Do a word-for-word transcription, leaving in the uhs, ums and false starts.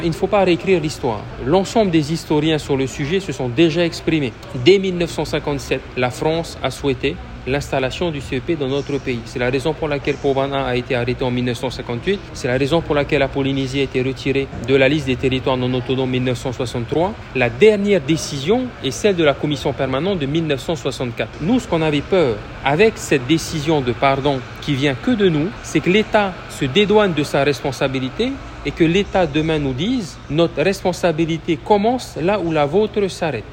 Il ne faut pas réécrire l'histoire. L'ensemble des historiens sur le sujet se sont déjà exprimés. Dès mille neuf cent cinquante-sept, la France a souhaité l'installation du C E P dans notre pays. C'est la raison pour laquelle Povana a été arrêté en mille neuf cent cinquante-huit. C'est la raison pour laquelle la Polynésie a été retirée de la liste des territoires non autonomes en mille neuf cent soixante-trois. La dernière décision est celle de la commission permanente de mille neuf cent soixante-quatre. Nous, ce qu'on avait peur avec cette décision de pardon qui vient que de nous, c'est que l'État se dédouane de sa responsabilité et que l'État demain nous dise notre responsabilité commence là où la vôtre s'arrête.